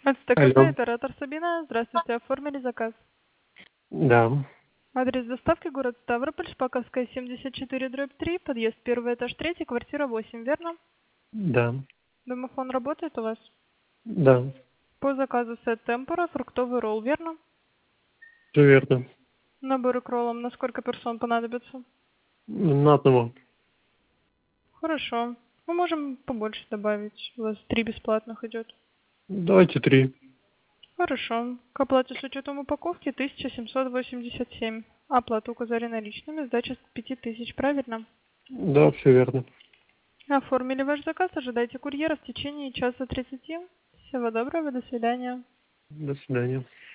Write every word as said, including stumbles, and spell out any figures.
СТКП, Алло. оператор Сабина. Здравствуйте, оформили заказ. Да, Адрес доставки город Ставрополь, Шпаковская, семьдесят четыре, дробь три, подъезд первый этаж третий, квартира восемь, верно? да, Домофон работает у вас? да, По заказу сет темпора, фруктовый ролл, верно? все верно. Наборы к роллам на сколько персон понадобится? На одного. Хорошо. Мы можем побольше добавить. У вас три бесплатных идет. Давайте три. Хорошо. К оплате с учетом упаковки тысяча семьсот восемьдесят семь. Оплату указали наличными, сдача с пяти тысяч, правильно? Да, все верно. Оформили ваш заказ, ожидайте курьера в течение часа тридцати. Всего доброго, до свидания. До свидания.